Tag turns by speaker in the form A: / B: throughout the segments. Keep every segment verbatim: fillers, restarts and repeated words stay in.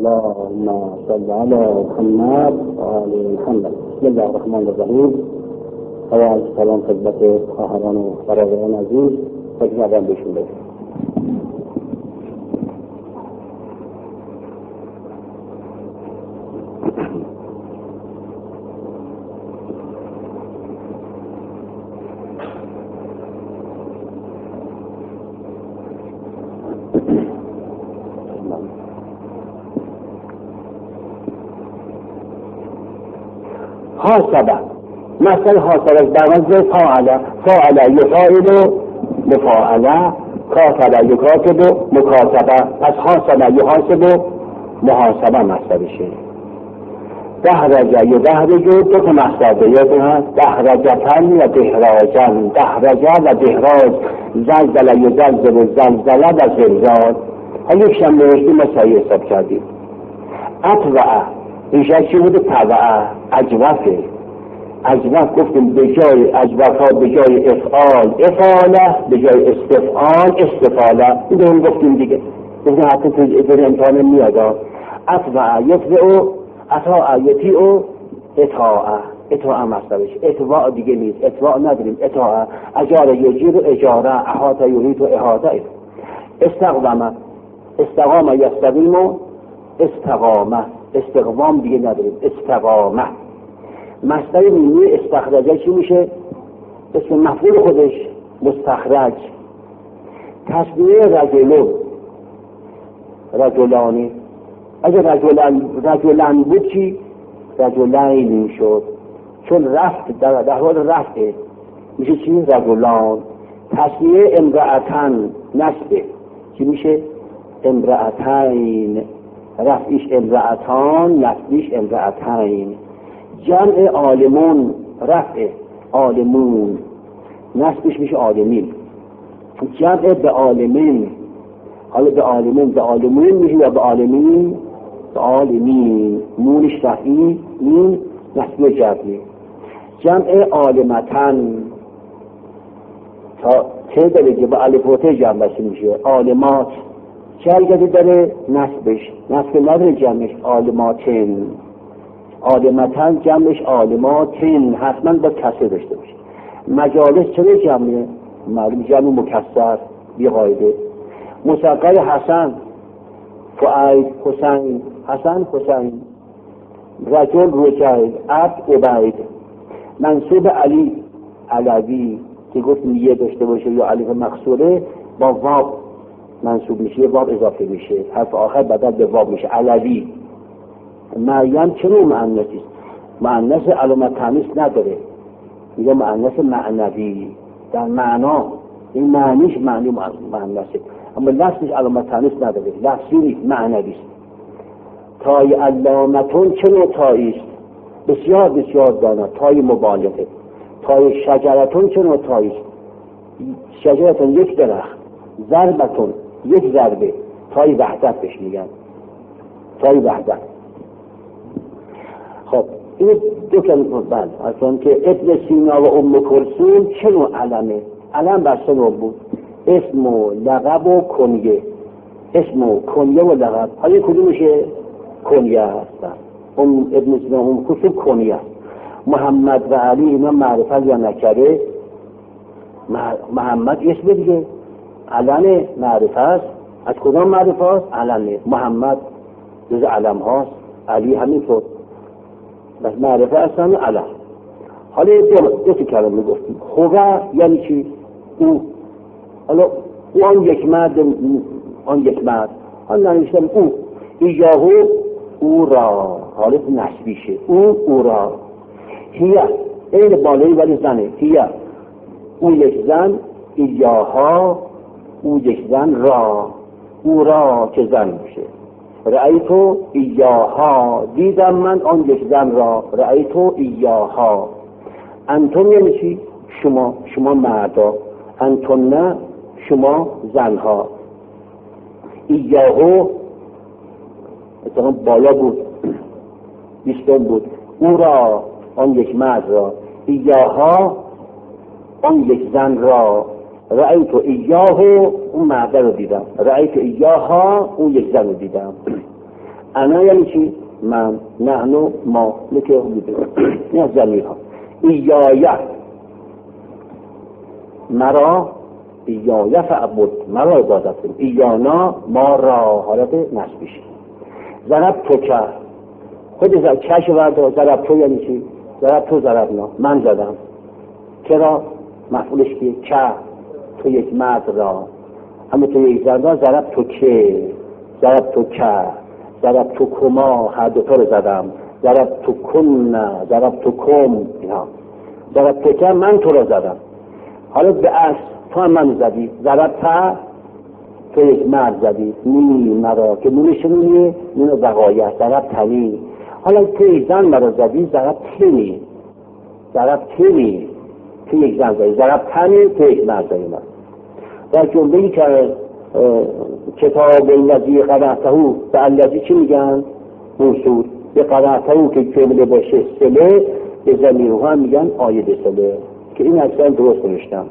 A: اللهم صل على محمد و آل محمد. بسم الله الرحمن الرحیم. اول سلام خدمت خواهران و برادران عزیز، خدمت اول بهشون بدیم. حاسبه مثل حاسبه برمز فاعله فاعله یفاعل مفاعله کاتبه یکاتب مکاتبه. پس حاسبه یحاسب محاسبه مصدرشه. دهرجه یدهرج دو تا مصدر دیگه هست، دهرجتن و دهراجن. دهرجه و دهراج، زلزله یزلزل زلزله و زلزال. ها یک شم نوشتی ما صحیح حساب کردیم. اطوعه اینجا چی بوده؟ طبعه اجوفه. اجوف گفتیم به جای اجوفا به جای افعال افعاله، به جای استفعال استفاله. این هم گفتیم دیگه، گفتیم حتی تو در امتحان میاد. اطوعه یطوع اطاعه یطیع اطاعه. اطاعه مصدرش. اطواع دیگه نیست، اطواع نداریم. اطاعه اجاره یجیر و اجاره، احاطه یحیط و احاطه. استقوامه استقامه یستقیم و استقامه. استقوام دیگه نداریم، استقامه. مصدر میمی استخرجه چی میشه؟ اسم مفعول خودش مستخرج. تصنیه رجلو رجلانی. اگر رجلان رجلان بود چی؟ رجلین شد، چون رفت در, در حال رفته میشه چی؟ رجلان. تصنیه امرأتن نسبه چی میشه؟ امرأتین. رفعیش امرأتان، نسبیش امرأتین. جمع عالمون رفع عالمون، نسبش میشه عالمین. جمع به عالمین، حالا به عالمین به عالمین میشه یا به عالمین؟ به عالمین. مونش رفعی، این نسبی جمعی. جمع عالمتن تا ته داره که با الف و ته جمع بشه میشه عالمات. چه حرکتی داره؟ نسبش. نسب نداره جمعش عالماتن. عالمتن جمعش عالماتن، حتما با کسر داشته باشه. مجالس چرا جمعه؟ معلوم جمع مکسر بی قاعده. مصغر حسن فؤاد حسین، حسن حسین. رجل رجل، عبد عبید. منصوب علی علوی که گفت نیه داشته باشه یا الف مقصوره با واو منصوب میشه، واو اضافه میشه، حرف آخر بدل به واو میشه علوی. مریم چه نوع مؤنثی است؟ مؤنث علامت تانیث نداره، میگه مؤنث معنوی. در معنا این معنیش معنی مؤنثه، اما لفظش علامت تانیث نداره، لفظی نیست، معنوی است. تای علامتون چه نوع تایی است؟ بسیار بسیار دانا، تای مبالغه. تای شجرتون چه نوع تایی است؟ شجرتون یک درخت. ضربتون یک ضربه. تای وحدت بهش میگن، تای وحدت. خب این دو کلمه بعد اصلا که ابن سینا و ام کلثوم چه نوع علمه؟ علم بر سه نوع بود، اسم و لقب و کنیه. اسم و کنیه و لقب. حالا کدومشه؟ کنیه هستن. اون ابن سینا و ام کلثوم کنیه. محمد و علی اینا معرفت یا نکره؟ محمد اسم دیگه، علم معرفت است. از کدام معرفت است؟ علمه. محمد جز علم هاست، علی همینطور. بس معرفه اصلا علم. حالا دو, دو تا کلمه گفتیم. خوبه یعنی چی؟ او. حالا او آن یک مرد، آن یک مرد. حالا نمیشتم او. ایجاهو او را، حالت نسبیشه. او او را. هیه این بالایی ولی زنه. هیه او یک زن، ایجاها او یک زن، را او را که زن میشه. رأیتو ایاها دیدم من آن یک زن را. رأیتو ایاها. انتم یعنی چی؟ شما، شما مردا. انتم نه شما زنها. ایاهو اتفاقا بالا بود، بیستون بود. او را آن یک مرد را. ایاها آن یک زن را. رأیتو ایاه اون مرده رو دیدم. رأیتو ایاها اون یک زن رو دیدم. انا یعنی چی؟ من، نحن، ما، نکه بوده این از ضمیرها. ایایه مرا، ایایه فعبد مرا عبادت کنیم، ایانا ما را حالت نسبیش. ضرب تو که خود کش ورده، ضرب تو یعنی چی؟ ضرب تو ضربنا من زدم، چرا؟ مفعولش که که تو یک مرد را، اما تو یک زن را ضرب تو که، ضرب تو که، ضرب تو کما هر دوتا رو زدم، ضرب تو کن، ضرب تو کم، اینا ضرب تو که من تو رو زدم. حالا به اصل تو هم من زدی، ضرب تا تو یک مرد زدی، نی مرا که نونش نونیه نون بقایه، ضرب تنی. حالا تو یک زن مرا زدی، ضرب تنی، ضرب تنی تو یک زن زدی، ضرب تنی تو یک مرد زدی. من در جمله‌ای که کتاب الذی قرأته به الذی چی میگن؟ موصول. به قرأته که جمله باشه صله، به ضمیرها هم میگن عاید صله، که این اصلا درست نوشتم.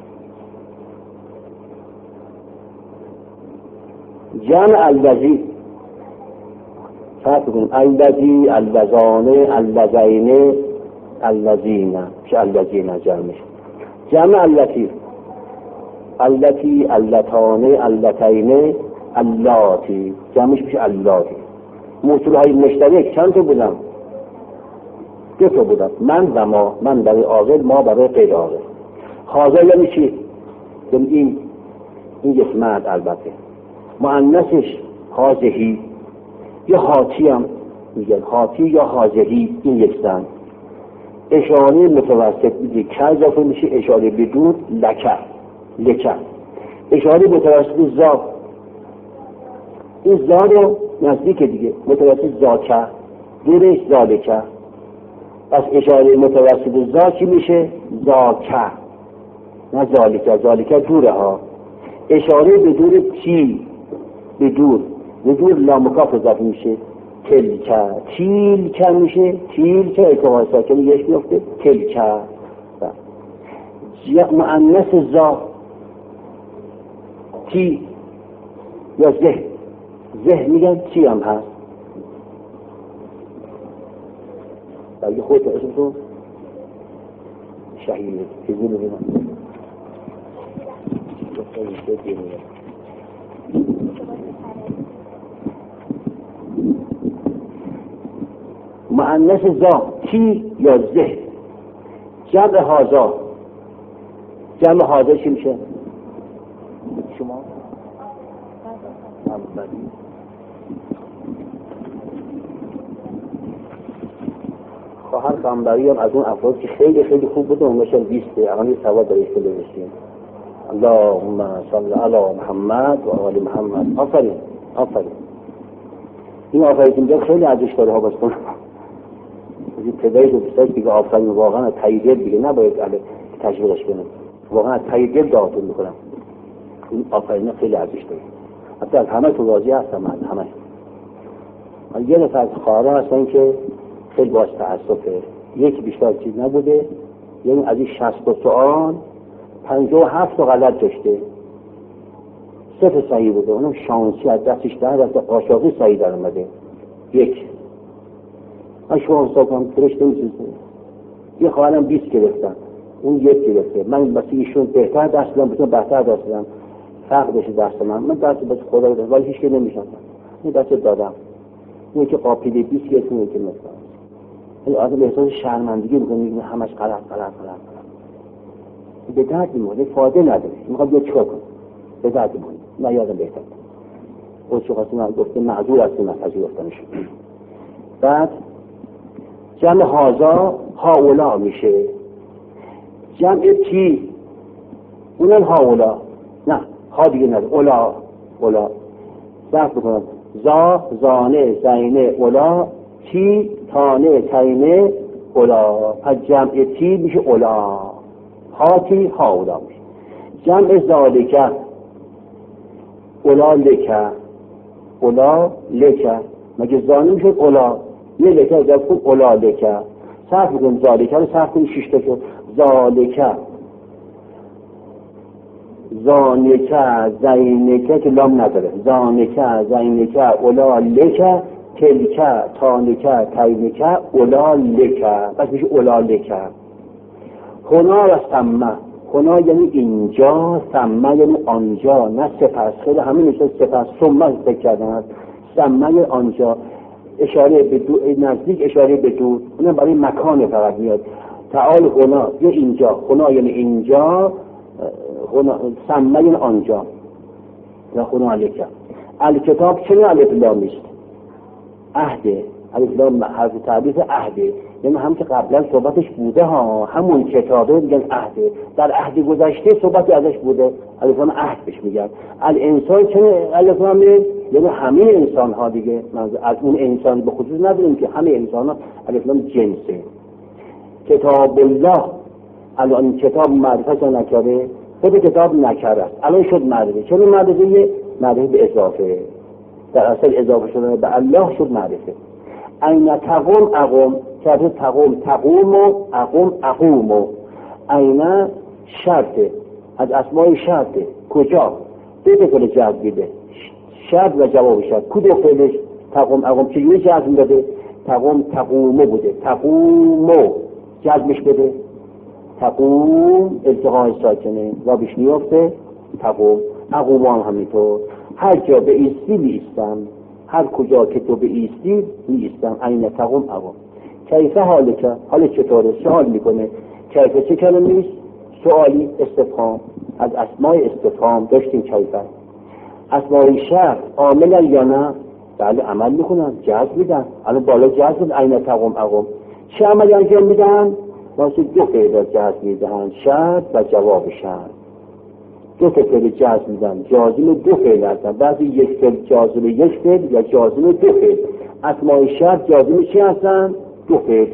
A: جمع الذی فرق کنیم، الذی، اللذانه، اللذین، اللذین، چه اللذین جمعش. جمع اللتی، اللتی، اللتانه، اللتین، اللاتی، جمعش میشه اللاتی. موصول های مشترک چند تا بودن؟ دو تا بودن، من و ما، من برای عاقل، ما برای غیر عاقل. حاضر یعنی چی؟ یعنی این این یک مرد البته، مؤنثش حاضهی یا حاتی هم میگن، حاتی یا حاضهی، این یک زن. اشاره متوسط میگه که اضافه میشه، اشاره بدون لکه، لکه. اشاره متوسط زا، این زا رو نزدیک دیگه، متوسط زاکه، دورش زالکه. پس اشاره متوسط زا چی میشه؟ زاکه، نه زالکه، زالکه دوره ها. اشاره به دور چی؟ به دور، به دور لامکاف اضافه میشه، تلکه، تیلکه میشه، تیلکه اتحاد ساکنی یش میفته، تلکه. مؤنث زا تی یا زه، زه میگن تی هم هست. بگه خودت اسم تو شهیده تیزی ببینم مؤنث زا تی یا زه. جمع هازا، جمع هازا چی میشه؟ شما خواهر قنبری هم از اون افراد که خیلی خیلی خوب بوده، اون مثلا بیسته اقلا یه سواد داره ایسته بشیم. اللهم صل علی محمد و آل محمد. آفرین آفرین. این آفرین که میگم خیلی ارزش داره ها. بس کنم از این تدایی رو بسید بگه آفرین، واقعا تاییدیت بگه، نباید علی تشویقش کنم، واقعا تاییدیت دعاتون میکنم. این آفرین خیلی ارزش داره. حتی از همه تو راضی هستم، من همه. یه نفر از خواهرها هستن که خیلی باز تأسفه، یک بیشتر چیز نبوده، یعنی از این شصت سوال پنجاه و هفت غلط داشته، صفر صحیح بوده، اونم شانسی از دستش در دست قاشاقی صحیح در اومده. یک من شما حساب کنم فرشته میسیزه. یه خواهرم بیست گرفتن، اون یک گرفته. من بسی ایشون بهتر دست دادم، بسیار بهتر دست دادم، فرق داشته دست من. من دست بس خدا دادم، ولی هیچ که نمیشنم. این دست دادم. اون که قاپیده بیست گرفته، اون که مثلا این آدم احساس شرمندگی میکنه، میگه همش غلط غلط غلط. به درد میمونه، فایده نداره. میخواد یه چیکار کنه؟ به درد میمونه. من یادم بهتر. اون چه خاصی من گفته معذور هستم از پذیرفتنش. بعد جمع هازا هاولا میشه. جمع تی اونم هاولا، نه ها دیگه نداره، اولا اولا. صرف بکنم زا زانه زینه اولا، تی تانه تینه اولا. پس جمع تی میشه اولا، هاتی هاولا میشه. جمع زالکه اولا لکه، اولا لکه. مگه زانه میشه اولا، یه لکه اضافه کن اولا لکه. صرف بکن زالکه رو، صرف کن شش تا شد. زالکه زانکه زینکه که لام نداره، زانکه زینکه اولا لکه تلکه تانکه تینکه اولالکه، پس میشه اولالکه. هنا و سمه، هنا یعنی اینجا، سمه یعنی آنجا، نه سپس. خیلی همین میشه سپس سمه فکر کردن، سمه یعنی آنجا، اشاره به دو، نزدیک اشاره به دور، اونم برای مکان فقط میاد. تعال هنا یه اینجا، هنا یعنی اینجا، سمه یعنی آنجا و هنا الکه. الکتاب چه الف لامیست؟ عهده. الف لام حرف تعریف عهده، یعنی هم که قبلا صحبتش بوده ها، همون کتابه میگن عهده، در عهد گذشته صحبتی ازش بوده، الف لام عهد بهش میگن. الانسان چه الف لام؟ یعنی همه انسان ها دیگه، از اون انسان به خصوص نداریم که همه انسان ها الف لام جنسه. کتاب الله، الان کتاب معرفت نکره، خود کتاب نکره است، الان شد معرفه. چون معرفه معرفه به اضافه، در اصل اضافه شدن به الله شد معرفه. این تقوم اقوم، که تقوم تقوم و اقوم اقوم و این شرطه، از اسمای شرطه. کجا؟ دو تا فعل جزم میده، شرط و جواب شرط. کدوم فعلش؟ تقوم اقوم. چجوری جزم داده؟ تقوم تقومه بوده، تقومو جزمش بده، تقوم التقاء ساکنه و بیش میفته تقوم. اقوم هم همینطور، هر جا به ایستی میستم، هر کجا که تو به ایستی میستم. این تقوم اقوم. کیفه حالکه، حال چطوره؟ سوال میکنه. کیفه چه کلمه نیست؟ سوالی، استفهام، از اسمای استفهام داشتیم کیفه. اسمای شرط عامل یا نه؟ بله عمل میکنن، جزم میدن. الان بالا جزم این تقوم اقوم. چه عملی انجام میدن؟ واسه دو فعل جزم میدن، شرط و جواب شرط. دو فعل جزم میدن، جازم دو فعل هستن. بعضی یک فعل جازم یک فعل یا جازم دو فعل. اسمای شرط جازم چی هستن؟ دو فعل.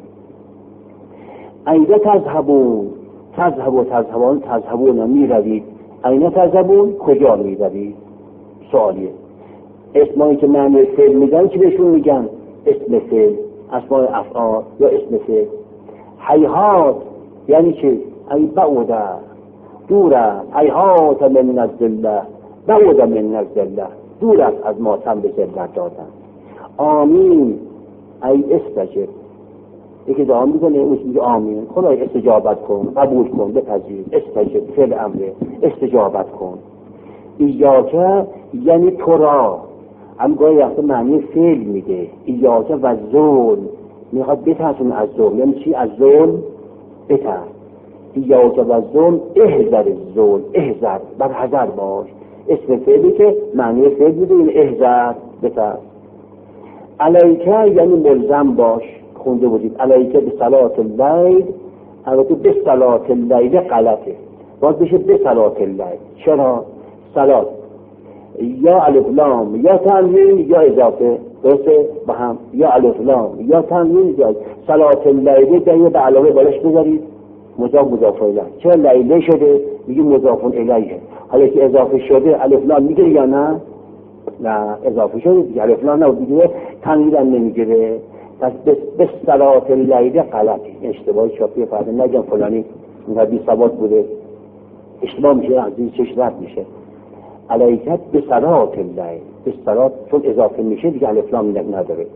A: ایده تذهبون، تذهب و تذهبان، تذهبون میروید. ایده تذهبون، کجا میروید؟ سوالیه. اسمایی که معنی فعل میدن چی بهشون میگن؟ اسم فعل، اسمای افعال یا اسم فعل. هیهات یعنی چی؟ ای بعوده، دوره. هیهات من الذله، بعوده من الذله، دور است از ماتم به ذلت دادن. آمین ای استجب، یکی دعا میکنه اون میگه آمین، خدای استجابت کن، قبول کن، بپذیر. استجب فعل امره، استجابت کن. ایاکه یعنی تو را، هم گاهی وقتا معنی فعل میده. ایاکه و ظلم، میخواد بترسون از ظلم. یعنی چی؟ از ظلم بترس. ایاکه و ظلم، احذر ظلم، احذر، بر حذر باش. اسم فعلی که معنی فعل میده، این احذر، بترس. علیکه یعنی ملزم باش، خونده بودید. علیکه به صلات اللیل، البته به صلات اللیل غلطه، باید بشه به صلات اللیل. چرا؟ صلات یا الف لام یا تنوین یا اضافه، درسته؟ با هم یا الف لام یا تنوین یا صلات اللیل. دیگه به علاوه بالاش بذارید مضاف مضاف الیه. چرا لیله شده؟ میگه مضاف الیه. حالا که اضافه شده الف لام میگیره یا نه؟ نه اضافه شده دیگه، الف لام نه دیگه، تنوین هم نمیگیره. پس به صلات اللیل غلطه، اشتباهی چاپی فرده نگم فلانی بی ثبات بوده، اشتباه میشه، از این چش رد میشه. علیکت به صلات اللیل، به صلات چون اضافه میشه دیگه الف لام نداره.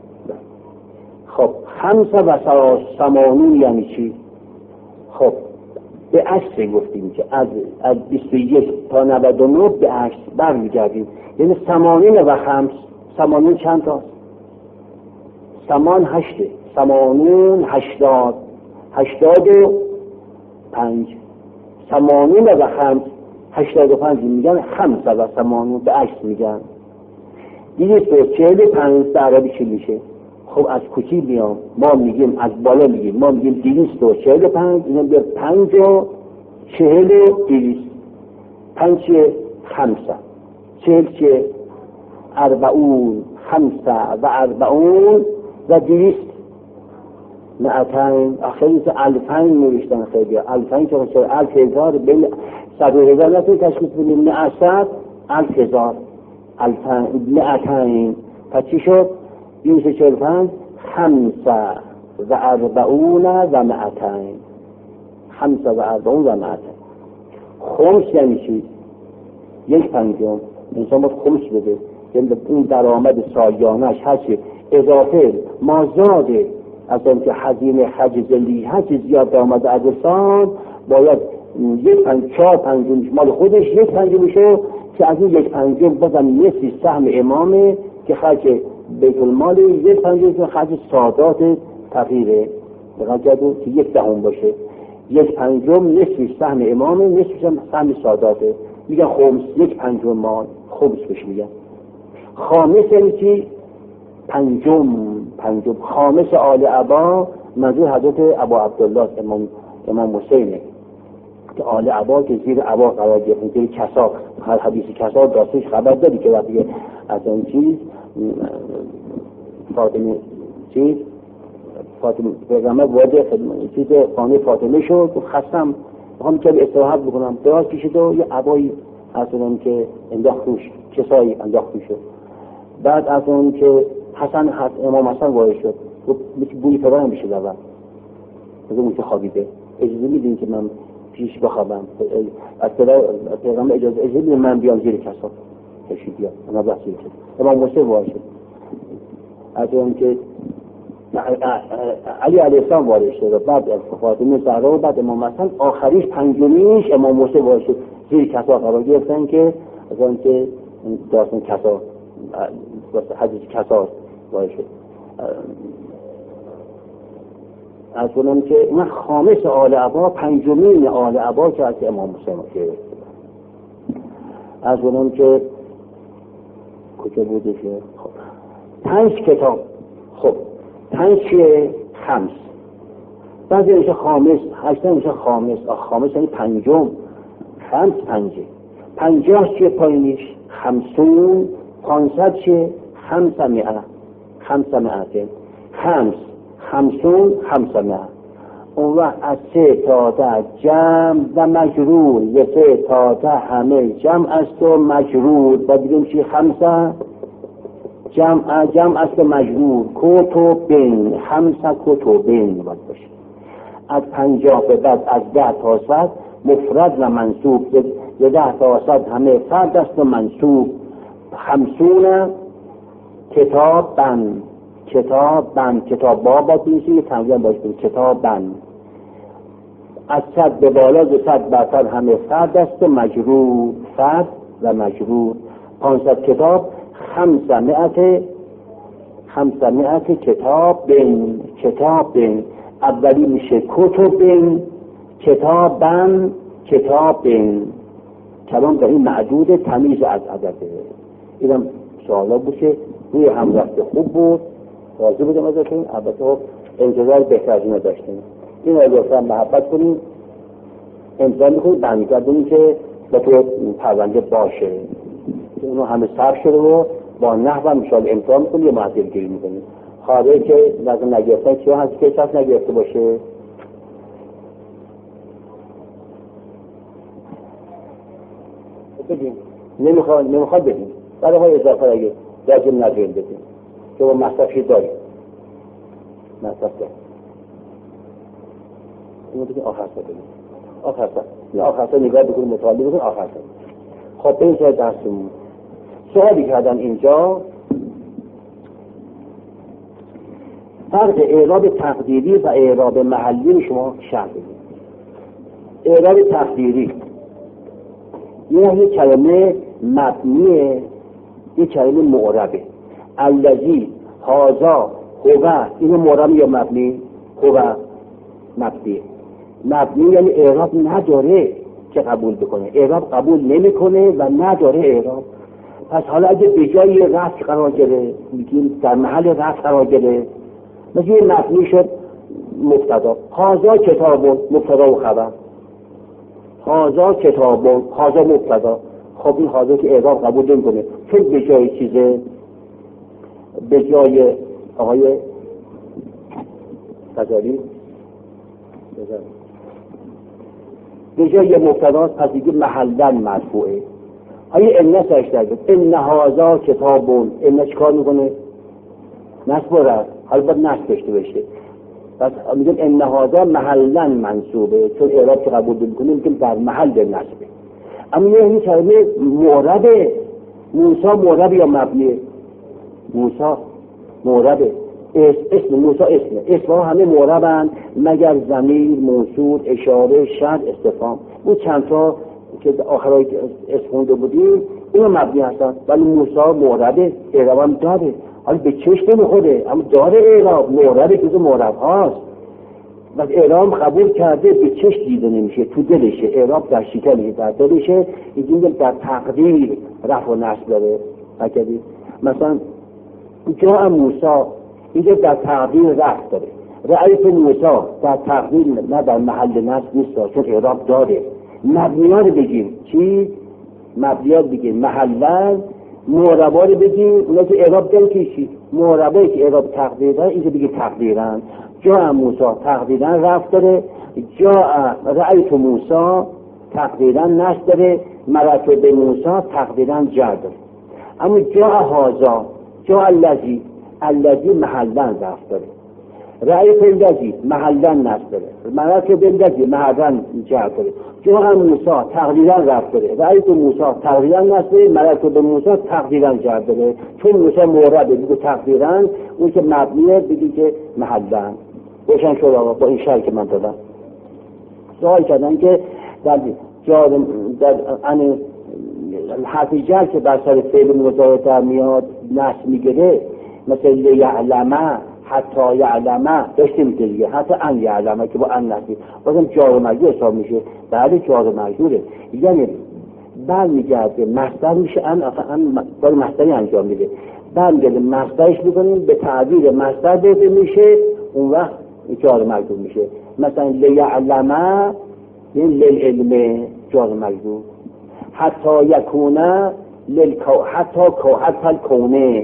A: خب خمسه و ثمانون یعنی چی؟ خب به عشر گفتیم که از از بیست و یک تا نود و نه به عشر برمیگردیم. یعنی ثمانین و خمس، ثمانین چند تا؟ ثمان هشته، ثمانون هشتاد، هشتاد و پنج. ثمانین و خمس، هشتاد و پنج میگن، خمسه و ثمانون به عشر میگن. دیگه تو چهل پنج در عربی چی میشه؟ خب از کوچی میام، ما میگیم از بالا میگیم، ما میگیم دیویست و چهل و پنج، اینا بیا پنج و چهل و دیویست. پنج چه؟ خمسه. چهل چه؟ اربعون، خمسه و اربعون و دیویست. معتین، آخری که الفین نوشتن خیلی، الفین که چه؟ الف هزار، بین صد و هزار نتون تشکیل بدیم، معصد الف هزار، الفین، معتین. پس چی شد؟ بیست و چهل پنج، خمسه و اربعون و معتین. خمسه و اربعون و معتین. خمس یعنی چی؟ یک پنجم. انسان باید خمس بده. یعنی اون درآمد سالیانش هرچی اضافه مازاده از اون که هزینه حجز لیحج زیاد درآمد عربستان باید یک پنج چهار پنجم مال خودش یک پنجمشو که از این یک پنجم بازم نصفی سهم امامه که خرج بیت المال، یک پنجم خرج سادات فقیره بقدر که یک دهم باشه، یک پنجم نصفی سهم امامه، نصفی سهم ساداته، میگن خمس، یک پنجم مال خمس بشه میگن. خامس یعنی چی؟ پنجم پنجم خامس آل عبا منظور حضرت ابا عبدالله امام امام حسینه که آل عبا که زیر عبا قرار گرفتن، زیر کسا. هر حدیث کسا داستش خبر دادی که وقتی از اون چیز فاطمه چیز فاطمه پیغمبر وارد چیز خانه فاطمه شد و خستم میخوام که استراحت بکنم، دراز کشید و یه عبایی از اون که انداخت روش، کسایی انداخت روش. بعد از اون که حسن حس امام حسن وارد شد گفت بوی پدرم بشه اول از اون که خوابیده، اجازه میدین که من پیش بخوابم؟ از پدر پیغمبر اجازه اجازه میدین من بیام زیر کسا کشید بیام انا بحثی شد. امام حسین وارد شد از اون که علی علیه السلام وارد شد، بعد از فاطمه زهرا و بعد امام حسن، آخریش پنجمیش امام حسین وارد شد زیر کسا قرار گرفتن که از اون که داستان کسا حدیث کسا وارد شد. از اونم که من خامس آل عبا پنجمین آل عبا که از امام حسین که از اونم که کجا بوده که خب پنج کتاب، خب پنج که خمس، بعضی میشه خامس، هشتن میشه خامس، خامس یعنی پنجم، خمس پنجه، پنجاه چه پایینیش خمسون، پانصد چه خمسمائه، خمسمائه، خمس خمسون خمسمائه. اون وقت از سه تا ده جمع و مجرور، یه سه تا ده همه جمع است و مجرور، با بگیم چی؟ خمسه جمع جمع است و مجرور، کتبین، خمسه کتبین باید باشه. از پنجاه به بعد از ده تا صد مفرد و منصوب، یه ده تا صد همه فرد است و منصوب. خمسون کتاب بند، کتاب بند، کتاب با باید بینیشه یه تنظیم باید بینید کتاب بند. از صد به بالا ز صد برتر همه فرد است و مجرور، فرد و مجرور. پانصد کتاب خمسمائه، خمسمائه کتاب بین، کتاب بین اولی میشه کتب بین، کتاب بند، کتاب بین. کلام در این معدود تمیز از عدده. اینم سوالا بوشه روی هم رفته خوب بود، راضی بودم ازتون. البته انتظار بهتر از اینو داشتیم. این رو لطفا محبت کنیم، انتظار میکنیم برمیگردونیم که به طور پرونده باشه. اونو همه صرف شده و با نحو هم انشاءالله امتحان میکنیم یا معذر گیری میکنیم. خواهده که لازم نگرفتن چیه هست که کس نگرفته باشه. بگیم نمیخواد نمیخواد بگیم برای های اضافه اگه لازم نداریم بگیم که با مصرفی داریم مصرف داریم. اینو بگیم آخر سر بگیم آخر سر آخر سر نگاه بکنیم مطالعه بکنیم آخر سر. خب به این سر درستمون سوالی کردن اینجا فرق اعراب تقدیری و اعراب محلی شما شرح بدید. اعراب تقدیری یه کلمه مبنیه، یه کلمه معربه. الذی، هذا، هو، این معرب یا مبنی؟ هو مبنی. مبنی یعنی اعراب نداره که قبول بکنه، اعراب قبول نمیکنه و نداره اعراب. پس حالا اگه به جای رفع قرار گرفت، میگیم در محل رفع قرار گرفت، مثل یه مبنی شد مبتدا، هذا کتاب، مبتدا و خبر، هذا کتاب، هذا مبتدا. خب این هذا که اعراب قبول نمیکنه چون به جای چیزه، به جای آقای غزالی به جای مبتدا، پس دیگه محلا مرفوعه. آیا ان سرش درگید ان هذا کتاب، ان چیکار میکنه؟ نصب رفت، حالا باید نصب داشته بشه. پس میگم ان هذا محلا منصوبه چون اعراب که قبول نمیکنه میگم در محل نصبه. اما یه این کلمه معربه موسی معرب یا مبنیه؟ موسی معربه. اسم اسم موسی اسمه. اسم ها همه معربن مگر ضمیر، موصول، اشاره، شرط، استفهام. اون چند تا که آخرای اسم خونده بودیم اینا مبنی هستن، ولی موسی معربه، اعراب هم داره. حالا به چشم نمیخوره اما داره اعراب، معربه که معرب هاست و اعراب قبول کرده، به چشم دیده نمیشه، تو دلشه. اعراب در شکلشه، در دلشه. اینجا در تقدیر رفع و نصب داره. فکرید مثلا جا موسی اینجا در تقدیر رفع داره. رأیت موسی در تقدیر نه در محل نصب نیست، چون اعراب داره. مبنی‌ها رو بگیم چی؟ مبنی‌ها رو بگیم محلن، معربا رو بگیم اونا که اعراب داره که چی؟ معربایی که اعراب تقدیر داره اینجا بگیم تقدیرن. جا موسی تقدیرا رفع داره، جا رأیت موسی تقدیرا نصب داره، مررت به موسی تقدیرا جر داره. اما جا هازا، جا الذی، الذی محلن رفع داره. رأیت الذی محلن نصب داره، مررت به الذی محلن جر داره. جا موسی تقدیرا رفع داره، رأیت موسی تقدیرا نصب داره، مررت به موسی تقدیرا جر داره. چون موسی معربه بگو تقدیرا، اون که مبنیه بگی که محلن. روشن شد آقا با این شرح که من دادم. سوال کردن که در جار در ان حرف جر که بر سر فعل مضارع در میاد نصب میگیره، مثل یعلمه، حتی یعلمه داشتیم دیگه، حتی ان یعلمه که با ان نصب بازم جار و مجرور حساب میشه. بعد جار و مجروره، یعنی برمیگرده مصدر میشه، ان ان کار مصدری انجام میده، برمیگرده مصدرش میکنیم به تعبیر مصدر داده میشه، اون وقت جار مجرور میشه. مثلا لیعلمه یعنی للعلم جار مجرور، حتی یکونه للکو، حتی کو، حتی الکونه،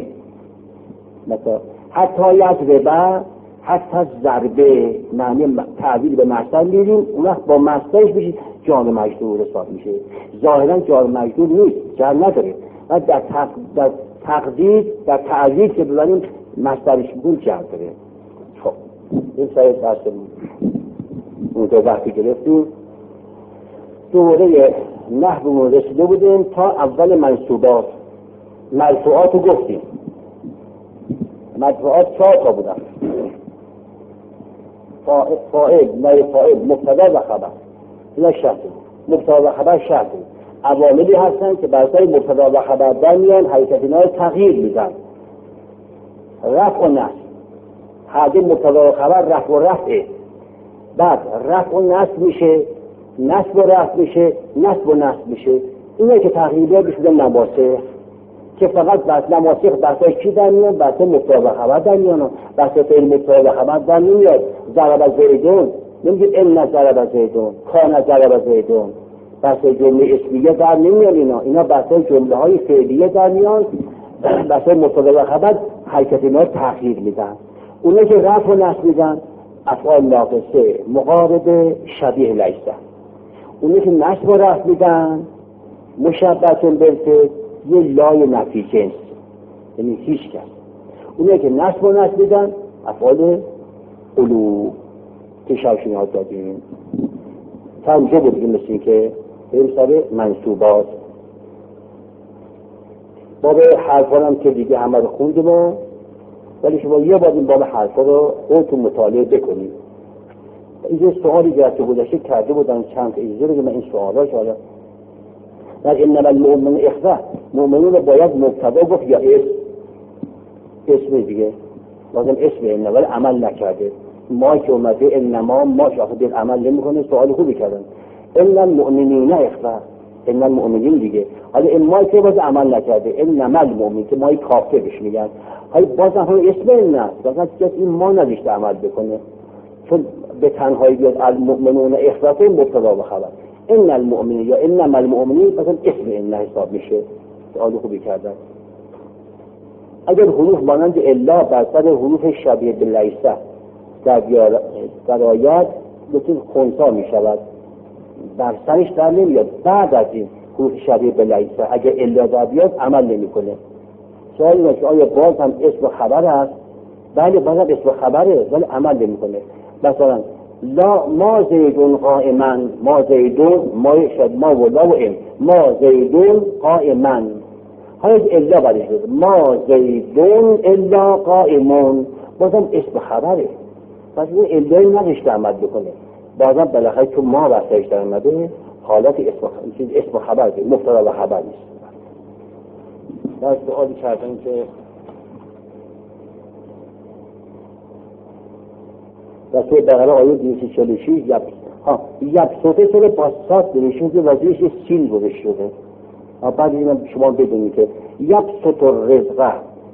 A: مثلا حتی یضربه، حتی ضربه، معنی تعبیر به مصدر میریم، اون وقت با مصدرش بشه جار مجرور حساب میشه. ظاهرا جار مجرور نیست، جر نداره، و در تق... در تقدیر در تعبیر که ببریم مصدرش بگون جر داره. خب این سایه درس اون دو وقتی گرفتیم دوره نحو رسیده بودیم تا اول منصوبات. مرفوعات رو گفتیم، مرفوعات چهار تا بودن: فاعل، نائب فاعل، مبتدا و خبر. اینا شرطه. مبتدا و خبر شرطه. عواملی هستن که بر اساس مبتدا و خبر در میان حرکت اینا رو تغییر میدن. رفع و نصب، هر دو مبتدا و خبر رفع و رفعه. بعد رفع و نصب میشه، نصب و رفع میشه، نصب و نصب میشه. اینا که تغییرات بشودن نواسخ که فقط بس نواسخ بسای چی در میان؟ بسای مبتدا و خبر در میان. بسای فعل مبتدا و خبر در نمیاد. ضرب زیدون نمیگید ان ضرب زیدون، کان ضرب زیدون. بسای جمله اسمیه در نمیاد. اینا اینا بسای جمله های فعلیه در میان. بسای مبتدا و خبر حرکت اینا تغییر میدن. اونا که رفع و نصب میدن افعال ناقصه مقاربه شبیه لیسه. اونی که نصب و رفع میدن مشبهتون بالفعل یه لای نفی جنس، یعنی هیچ کس. اونی که نصب و نصب میدن افعال علو که شوشینات دادیم. تا اینجا بودیم مثل این که بریم سر منصوبات. باب حرفان هم که دیگه همه رو خوندیم و ولی شما یه بار این باب حرفا رو خودتون مطالعه بکنید. اینجا سوالی گرفته گذشته کرده بودن چند اجازه بگم این سوالا شاید در انما المؤمن اخوه، مؤمنون باید مبتدا گفت یا اسم؟ اسم دیگه لازم اسم انما، ولی عمل نکرده. ما که اومده انما ما شاهد عمل نمیکنه. سوال خوبی کردن. ان المؤمنین اخوه، ان المؤمنین دیگه. حالا این ما که باز عمل نکرده، انما المؤمن که مای کافه بهش میگن. های باز هم اسم نه، فقط کسی این ما نداشته عمل بکنه، چون به تنهایی بیاد المؤمنون اخوه مبتدا و خبر. ان المؤمنین یا انما المؤمنین مثلا اسم این حساب میشه. سوال خوبی کردن. اگر حروف مانند الا بر سر حروف شبیه به لیسه در آیات بسید خونسا میشود، بر سرش در نمیاد. بعد از این حروف شبیه به لیسه اگر الا در بیاد عمل نمیکنه. سوال اینه که آیا باز هم اسم خبر است؟ بله باز هم اسم خبره ولی عمل نمیکنه. مثلا لا ما زیدون قائما، ما زیدون ما شد ما ولا و ام ما زیدون قائما. حالا الا بعدش شد ما زیدون الا قائمون، بازم اسم خبره، پس این الایی نداشته عمل بکنه، بازم بالاخره تو ما واسهش در اومده حالت اسم چیز اسم خبر ده، مبتدا و خبر نیست. در سوالی کردن که در سوی بقره آیه دویست و چهل و شش یب ها یبسطه شده با سات نوشته شده و زیرش سین گذاشته شده. بعد اینم شما بدونید که یبسط الرزق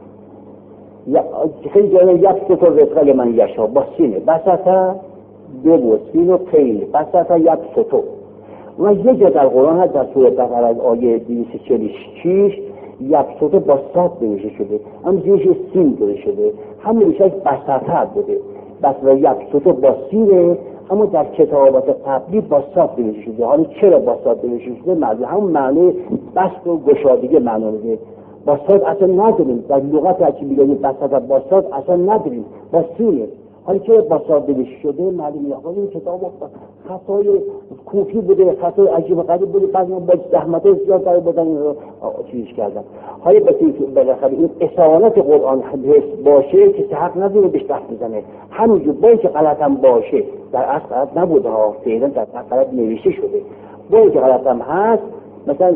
A: خیلی جایی یبسط الرزق لمن یشاء با سینه بسطه دو سین و قیل بسطه یبسطه. و یه جا در قرآن هست در سوره بقره از آیه دویست و چهل و شش یبسطه با سات نوشته شده، هم زیرش سین گذاشته شده، هم نوشته بسطه بوده، بس و یبسطه با سینه، اما در کتابات قبلی با سات نوشته شده. حالا چرا با سات نوشته شده؟ معنی همون معنی بسط و گشادگی معنا میده. با سات اصلا نداریم، در لغت هرچی میگیم بسط با سات اصلا نداریم، با سینه. حالا چرا با سات نوشته شده؟ معلومه آقا این کتاب خطای کوفی بوده، خطای عجیب غریب بوده، بعضی با زحمت زیاد در بودن این رو چیز کردن. حالا بالاخره این اصالت قرآن حدیث باشه که حق نداره بهش دست بزنه، همینجور باید که غلط هم باشه، در اصل غلط نبوده ها، فعلا در غلط نوشته شده، باید که غلط هم هست. مثلا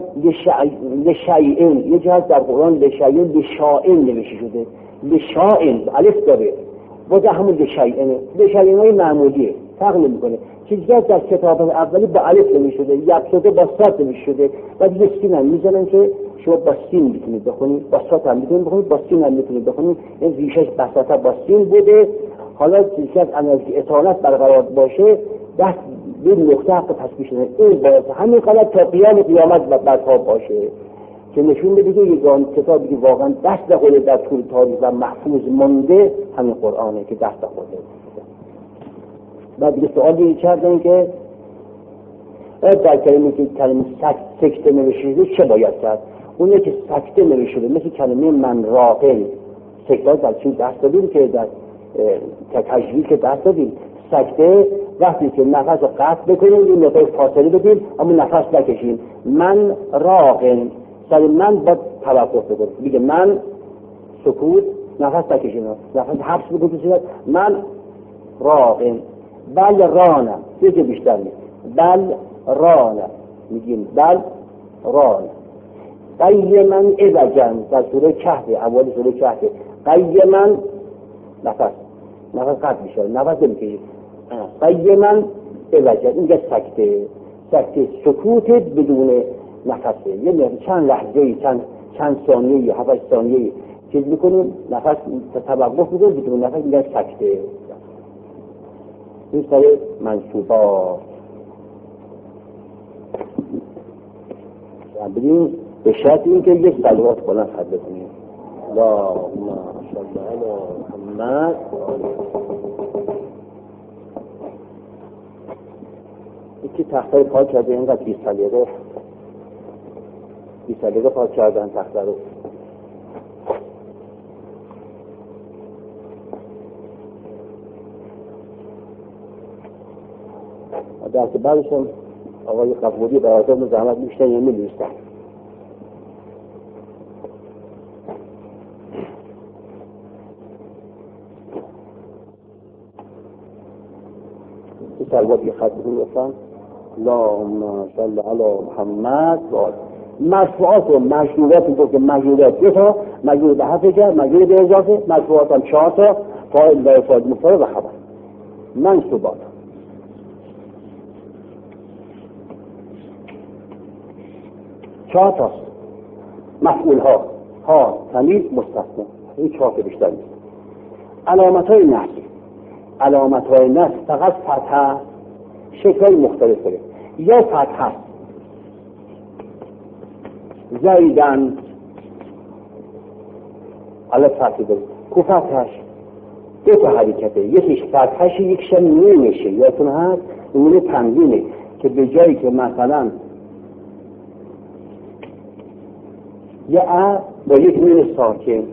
A: لشیئن یه جهاز در قرآن لشیئن لشائن نوشته شده، لشائن الف داره، باید همون لشیئن لشیئن های معمولیه، فرق نمیکنه. چیزی در کتاب اولی با الف نوشته شده، یبسطه با صاد نوشته شده و دیگه سین هم میزنن که شما با سین میتونید بخونید، با صاد هم میتونید بخونید، با سین هم میتونید بخونید. این ریشش بسطه با سین بوده. حالا چیزی از انرژی اطالت برقرار باشه دست به نقطه حق تصویب شده، این باید همین غلط تا قیام قیامت و بعدها باشه که نشون بده که یگان کتابی که واقعا دست خود در طول تاریخ و محفوظ مونده همین قرآنه که دست خوده. بعد دیگه سوالی کردن که در کلمه که کلمه سکته نوشته چه باید کرد؟ اونه که سکته نوشته مثل کلمه من راقل سکته در چون دست دادیم که در تجویز که دست دادیم، سکته وقتی که نفس رو قطع بکنیم این نقطه فاصله بدیم اما نفس نکشیم. من راقل سر من با توقف بکنیم، میگه من سکوت نفس نکشیم، نفس حبس بکنیم، من راقل بل رانم دیگه بیشتر نیست، بل رانم میگیم بل رانم. قیماً عوجاً در سوره کهف، اول سوره کهف قیماً نفس نفس قطع میشه، نفس نمیکشیم. قیماً عوجاً اینجا سکته، سکته سکوت بدون نفسه، یعنی چند لحظه چند چند ثانیه یا هفت ثانیه چیز میکنیم نفس توقف میکنیم بدون نفس، اینجا سکته. این سر منصوبات بریم به شرط این که یک صلوات بلند خط بکنیم. اللهم صل علی محمد. یکی تختای پاک کرده اینقدر بیست سلیقه بیست سلیقه پاک کردن تخته رو. در که بعدشون آقای قفوری برادرم زحمت میشتن یا میلیستن. این سلوات یه خط بکنی اصلا اللهم صل علی محمد. مرفوعات و مجنورات این که مجنورات دو تا، مجنور به حرف جر، مجنور به اضافه، مرفوعات هم چهار تا، فاعل و فاعل مفرد و خبر. منصوبات چهار تاست، مفعول ها ها تمیز مستثنا، این چهار تا بیشتر نیست. علامت های نصب، علامت های نصب فقط فتحه، شکل مختلف داره، یا فتحه زیدن علی فتحه داره، کو فتحش دو تا حرکته، یکیش فتحش یکیش نیمشه، یادتون هست اون تنوینه که به جایی که مثلا یه ا با یک نون ساکن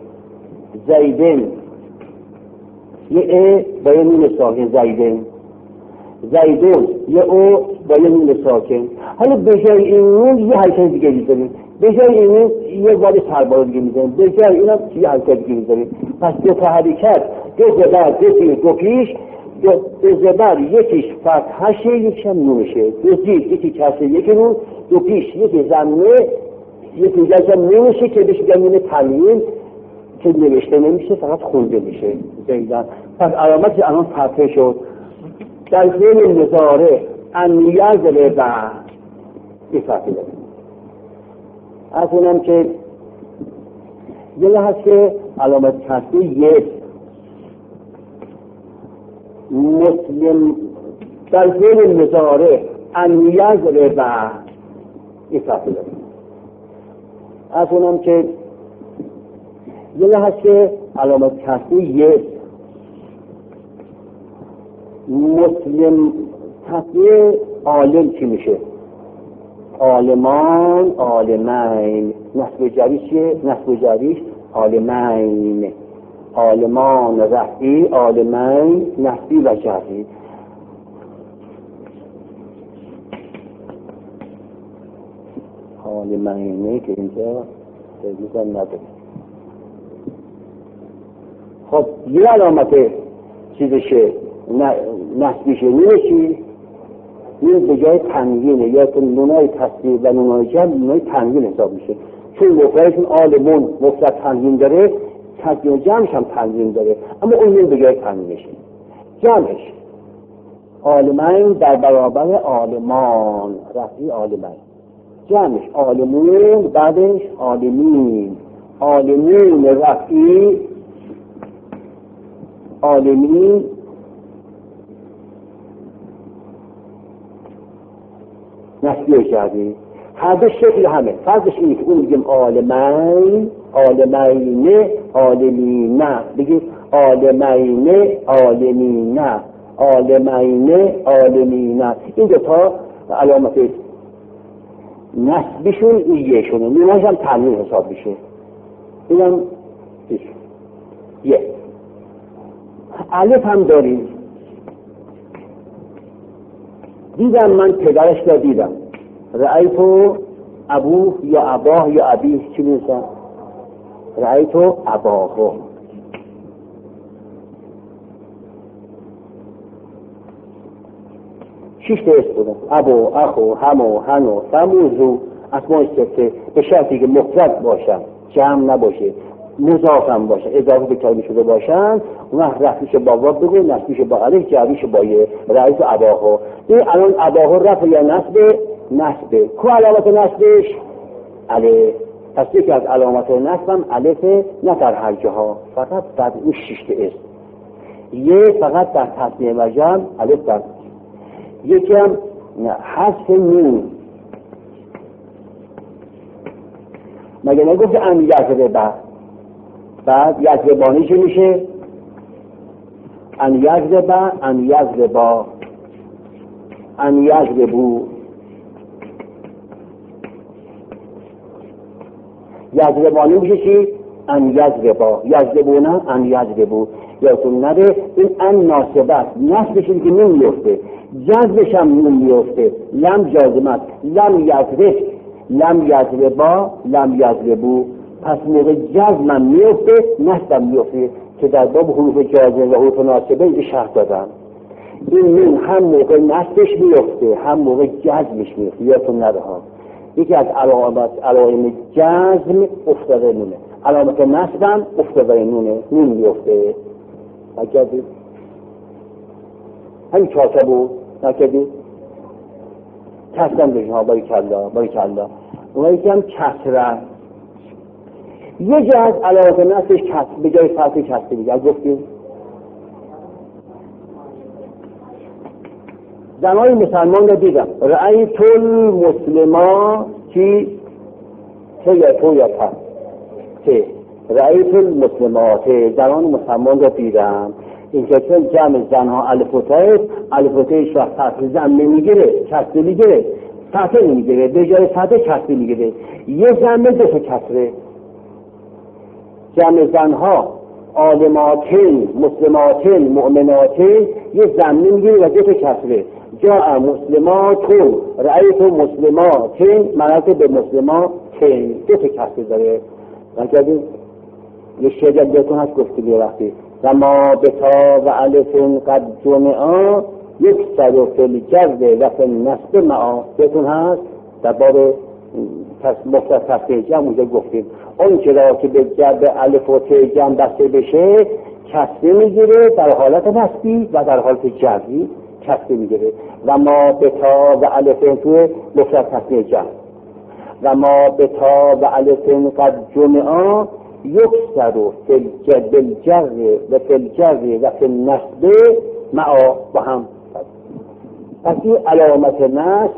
A: زیدن، یه ا با یک نون ساکن زیدن، زیدون یه او با یه نون ساکن. حالا به جای این نون یه حرکت دیگه می‌ذاریم، به جای این نون یه باد سرباز دیگه می‌ذاریم، به جای اینا یه حرکت دیگه می‌ذاریم. پس دو تا حرکت، دو زبر، دو پیر، دو پیش، دو, دو زبر یکیش فتحشه یکیش هم نونشه، دو زیر یکی کسره یکی نون، دو پیش یکی زمینه یکی دیگه هم نونشه که بهش میگن تنوین که نوشته نمیشه فقط خونده میشه زیدن. پس علامت الان فتحه شد. در فعل مضارع ان یضرب این فتحه داریم. از اونم که یه هست که علامت فتحه یک مسلم در فعل مضارع ان یضرب این فتحه داریم. از اونم که یه هست که علامت فتحه یک مسلم تصویر عالم چی میشه؟ عالمان عالمین. نصب جریش چیه؟ نصب جریش عالمین. عالمان رفعی، عالمین نصبی و جری. عالمینه که اینجا تجمیزم نداره. خب یه علامت چیزشه نسبیشه نونه چی؟ نون به جای تنوینه، یا تو نونای تصویر و نونای جمع نونای تنوین حساب میشه، چون مفردشون آلمون مفرد تنوین داره، تصویر و جمعش هم تنوین داره، اما اون نون به جای تنوینشه. جمعش آلمین در برابر آلمان رفعی آلمین، جمعش آلمون بعدش آلمین، آلمون رفعی آلمین نسبیه کردی. هر دو شکل همه، فرضش اینه که اون بگیم عالمین عالمین عالمین، بگیم عالمین عالمین عالمین عالمین. این دو تا علامت نسبیشون ایه شونه، نوناش هم تنوین حساب میشه. اینم یه الف هم داریم. دیدم من پدرش را دیدم، رأیتو ابوه یا اباه یا ابیه چی میسن؟ رأیتو اباهو. شیش تا اسم بودن، ابو، اخو، همو، هنو، سموزو، اسماء سته، به شرطی که مفرد باشن، جمع نباشه، مضاف هم باشه، اضافه به کلمه شده باشن، اون رفعش با واو بگو، نصبش با الف، جریش با یه. رأیت اباهو. این الان اباهو رفع یا نصب؟ نصبه. کو علامت نصبش؟ الف. پس یکی از علامت نصبم الف، نه در هر جاها، فقط در اون شش تا اسم. یه فقط در تثنیه و جمع الف در. یکی هم حذف نون. مگه نگفت ان یضرب؟ بعد یضربانی چی میشه؟ ان یضرب، ان یضربا، ان یضربو. یضربانی میشه چی؟ ان یضربا، یضربونه ان یضربو. یادتون نره این ان ناسبت، نصبش این که نون میفته، جذبش هم نون میفته، لم جازمت، لم یضرب، لم یضربا، لم یضربو. پس موقع جزم هم میفته، نصب هم میفته که در باب حروف جازم و حروف ناسبه اینجا شرح دادم. این نون هم موقع نصبش میفته هم موقع جزمش میفته. یادتون نره ها، یکی از علامات علائم جزم افتاده نونه، علامت نصب هم افتاده نونه، نون میفته. نکردید؟ همین چاچه بود نکردید؟ کسرم بشن ها، باری کلا باری کلا. اونایی که هم کسره، یه جا از علامت نصبش کسر به جای فتحه کسره دیگه از گفتیم. زنهای مسلمان رو دیدم، رأیت المسلما کی چه یا تو یا تا ته رأیت المسلمات، زنان مسلمان رو دیدم. این که چون جمع زنها الف و تای، الف و تایش وقت فتحه زن نمیگیره، کسره میگیره، فتحه نمیگیره، به جای فتحه کسره میگیره. یه جمع دو تا کسره. جمع زنها عالماتن مسلماتن مؤمناتن یه ضمیر میگیره و دو تا کسره. جاء مسلماتن رأیت مسلماتن مراتب به مسلماتن دو تا کسره داره. نگردیم یه شعر بهتون هست گفته یه وقتی و ما به تا و الفن قد جمعا یک سر و فل جرد و فل نصب معا بهتون هست در باب مفرد تصحیح جمع اونجا گفتیم اون چرا که به جرد الف و ت جمع بسته بشه کسره میگیره در حالت نصبی و در حالت جری کسره میگیره. و ما به تا و الفن توی مفرد تصحیح جمع و ما به تا و الفن قد جمعا یکسر و فلجر و فلجر و فلنصب معا با هم. پس این علامت نصب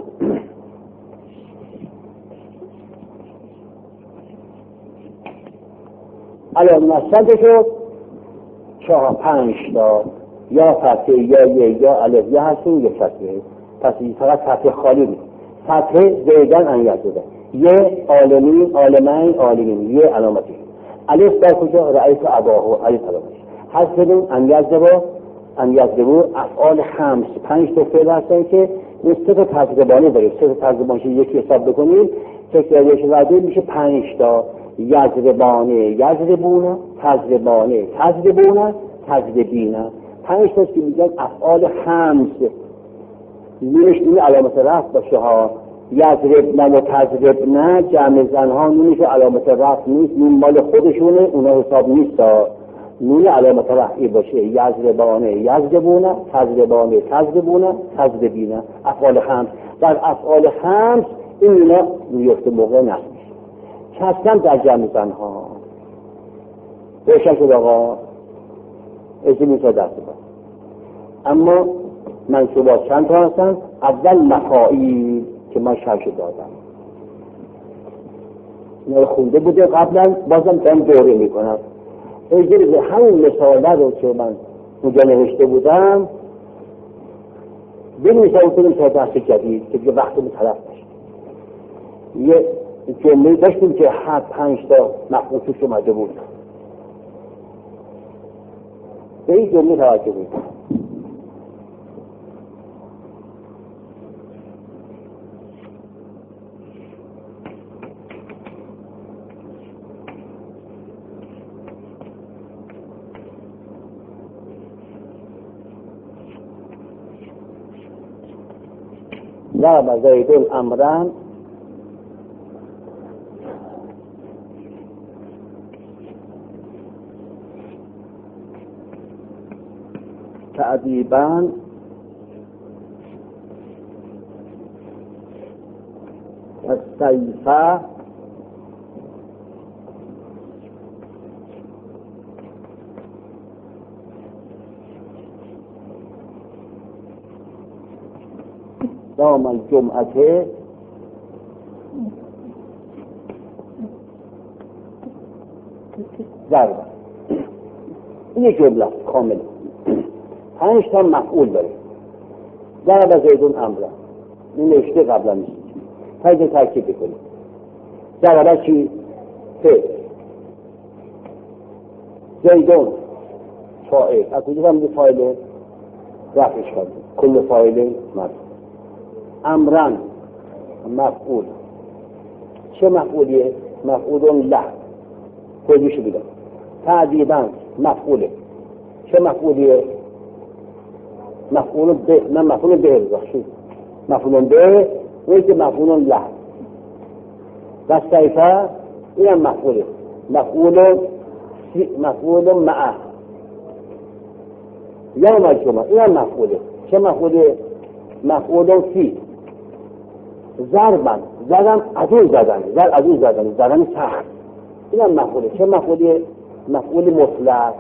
A: علامت نصب شد چهار پنج تا یا فتحه یا یه یا الف یا هستیم یک فتحه. پس این فقط فتحه خالی نیست. فتحه زیدن انیت بوده یه عالمین عالمین عالمین یه علامتی. الف در کجا؟ رئیس اباهو الف علامتش هست بدون انیزدبو انیزدبو افعال خمس پنج تا فعل هستن که این سه تا تجربانی داریم. سه تا تجربانش یکی حساب بکنیم تکراریش وعده میشه پنج تا. یزربانه یزربونه تجربانه تجربونه تجربینه پنج تا که میگن افعال خمس نونش نون علامت رفع باشه ها. یضربن و تضربن جمع زنها نونش علامت رفع نیست نون مال خودشونه اونا حساب نیست ها. نون علامت رفعی باشه یضربانه یضربونه تضربانه تضربونه تضربینه افعال خمس. در افعال خمس این نونا میفته موقع نصب کسکم در جمع زنها روشن شد آقا ازی میتونه دست بار. اما منصوبات چند تا هستن؟ اول مفاعیل که من شرش دادم اینا خونده بوده قبلا بازم دارم دوره میکنم. اجازه به همون مثاله رو که من اونجا نوشته بودم به مثال کنیم تا دست جدید که دیگه وقت به طرف نشد. یه جمله داشتیم که هر پنج تا مفعول توش اومده بود. به این جمله توجه بود. ضرب زید الامرا تأدیباً السیفه یوم الجمعه ضرب. این یک جمله کامل پنج تا مفعول داره. ضرب زیدون امرا این نوشته قبلا نیست تایید ترکیب بکنید. ضرب چی؟ فعل زیدون فاعل از کجا فهمیدی فاعل؟ رفعش کردیم کل فاعل مرفوع. امرن مفعول چه مفعولیه؟ مفعول له توضیحش بدم. تعدیباً مفعوله چه مفعولیه؟ مفعول به نه مفعول به بخشید مفعول به اون که مفعول له. و سیفه این هم مفعوله مفعول مفعول معه. یوم الجمعه این هم مفعوله چه مفعوله؟ مفعول فی. ضربن زدن عدو زدن زد عدو زدن زدن سخت این هم مفعوله چه مفعوله؟ مفعول مطلق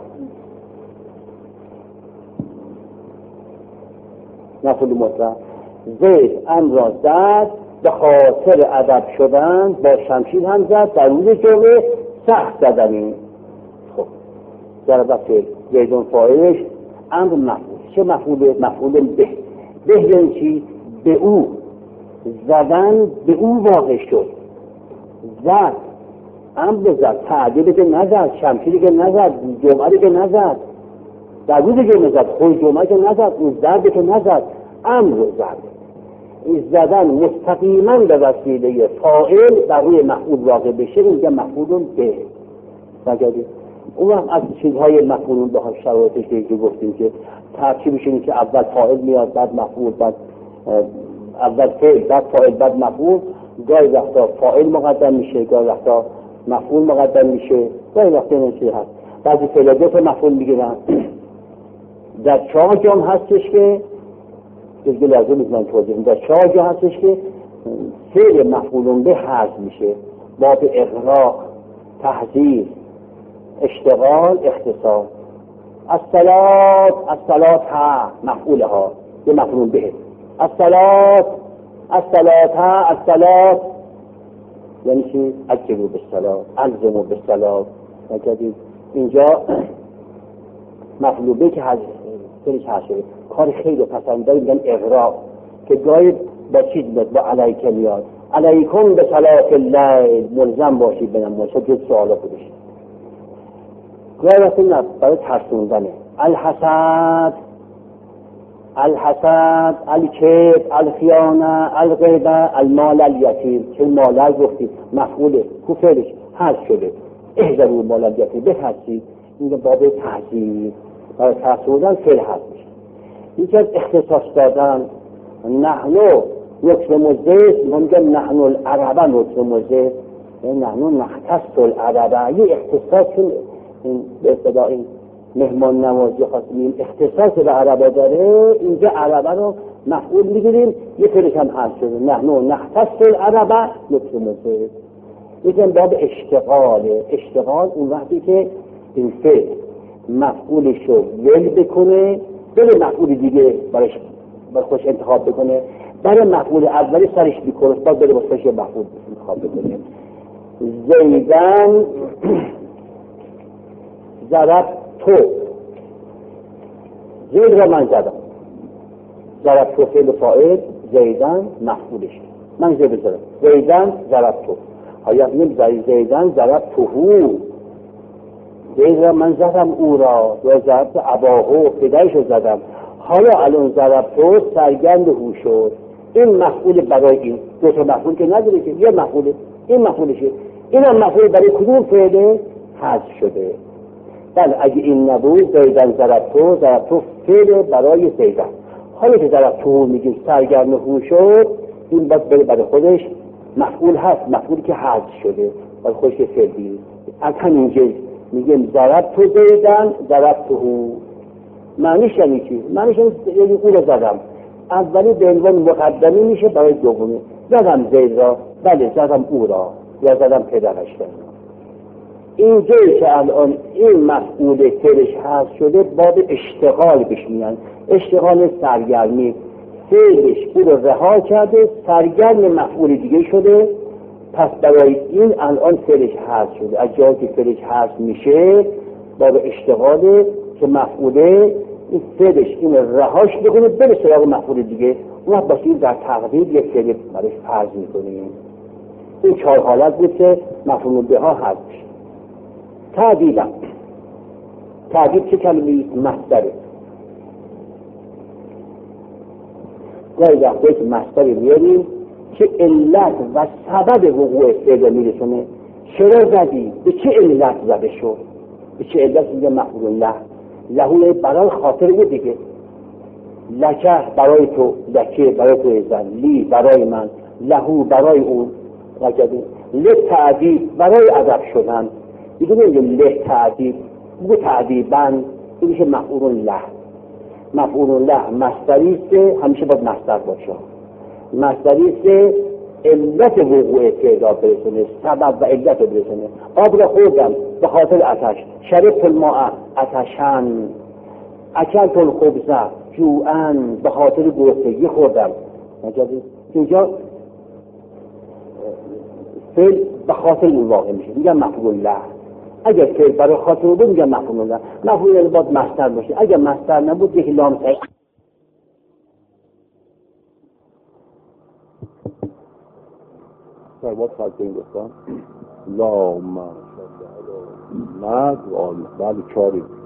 A: مفعول مطلق. زید امر را زد به خاطر ادب شدن با شمشیر هم زد در روز جمعه سخت زدنی. خب ضرب فعل زیدون فاعلش امر مفعول چه مفعوله؟ مفعول به. به یعنی چی؟ به او زدن به او واقع شد. زد امر زد، تعدیلی که نزد، شمشیری که نزد، جمعه که نزد، در روزی که نزد، خود جمعه که نزد، اون ضربی که نزد، امر زد. این زدن مستقیما به وسیله فاعل بر روی مفعول واقع بشه، اینجا مفعول به. نگردید اون هم از چیزهای مفعول به شرایطش که گفتیم که ترکیبش اینه که اول فاعل میاد، بعد مفعول، بعد اول فعل، بعد فاعل، بعد مفعول. گاهی وقتا فاعل مقدم میشه، گاهی وقتا مفعول مقدم میشه، گاهی وقتا این چیز هست. بعضی فعل دو تا مفعول میگیرن. در چهار جام هستش که دیگه لازم نیست من توضیح بدم، در چهار جا هستش که فعل مفعول به حذف میشه، باب اغراق، تحذیر، اشتغال، اختصاص. الصلاة الصلاة ها مفعول ها یه مفعول به. الصلاة الصلاة ها الصلاة یعنی چی؟ اجلوا بالصلاة، الزموا بالصلاة. نکردید اینجا مفعول به که حذف خیلی شده، کار خیلی پسنداری میگن اغراق، که گاهی با چیز میاد، با علیکه میاد، علیکم به صلاة اللیل، ملزم باشید به نماز، جز سوالا خودش. گاهی وقتی نه برای ترسوندنه. الحسد الحسد الکذب الخیانه الغیبه المال الیتیم. چه مال گفتید مفعوله، کو فعلش حذف شده. احذروا مال الیتیم، بترسید. اینجا باب تحذیر، برای ترسوندن فعل حذف میشه. یکی از اختصاص دادن نحنو نکرم الضیف، ما میگم نحنو العربه نکرم الضیف، نحنو نختص العربه. یه اختصاص چون این به اصطلاح این مهمان نوازی خواستیم اختصاص به عربه داره، اینجا عربه رو مفعول میگیریم، یه فعلش هم حذف شده، نحنو نختص العربه نکرم الضیف. میگم باب اشتغاله. اشتغال اون وقتی که این فعل مفعولش رو ول بکنه، برای مفعول دیگه برایش برای خودش انتخاب بکنه، برای مفعول اولی سرش بیکنه، باید برای خودش مفعول انتخاب بکنه. زیدن ضرب تو، زید را من زدم، ضرب تو فعل فاعل، زیدن مفعولش، من زید زدم، زیدن ضرب تو. آیا نمی‌ذاری زیدن ضرب توهو، زید را من زدم او را، یا ضرب اباهو پدرش رو زدم. حالا الان ضرب تو سرگند هو شد. این مفعول برای این دو تا مفعول که نداره که، یه مفعوله، این مفعولشه، این هم مفعول برای کدوم فعله حذف شده. بله اگه این نبود زیدن ضرب تو، ضرب تو فعل برای زیدن. حالا که ضرب تو میگیم سرگند هو شد، این باید بره برای خودش مفعول هست، مفعولی که حذف شده برای خودش فعل بیاره. از همین جنس میگیم ضرب تو زیدن ضرب تو هو. معنیش یعنی چی؟ معنیش یعنی او رو زدم، اولی به عنوان مقدمی میشه برای دومی. زدم زید را، بله زدم او را، یا زدم پدرش را. اینجایی که الان این مفعول فعلش حذف شده باب اشتغال بهش میگن، اشتغال سرگرمی. فعلش او رو رها کرده، سرگرم مفعول دیگه شده، پس برای این الان فعلش حذف شده. از جایی که فعلش حذف میشه باب اشتغاله که مفعوله این فعلش این رهاش بکنه بره سراغ مفعول دیگه. اون وقت باشید در تقدیر یک فعل برش فرض میکنیم. این چهار حالت بود که مفعول به ها حذف شد. تعدیبم، تعدیب چه کلمه‌ای؟ مصدره. گاهی وقتی که مصدری میاریم که علت و سبب وقوع فعل میرسونه. چرا زدی؟ به چه علت زده شد؟ به چه علت میگه مفعول له؟ لهو برای خاطر او دیگه، لکه برای تو، لکه برای تو زن، لی برای من، لهو برای اون، لکه لتعدیب برای ادب شدن. دیگه نمیگه لتعدیب، بگو تعدیبن، این میشه مفعول له. مفعول له مصدری است که همیشه باید مصدر باشه، مصدری است که علت وقوع فعل برسونه، سبب و علت برسونه. آب را خوردم به خاطر آتش، شربت الماء آتشن، اکلت الخبز جوعا به خاطر گرسنگی خوردم. اینجا فعل به خاطر اون واقع میشه، میگم مفعول له. اگر فعل برای خاطر بود میگم مفعول له. مفعول باید مصدر باشه، اگر مصدر نبود یک لام سعی. باید خاطر این گفتم
B: اللهم صل علی محمد و آل. بله چاری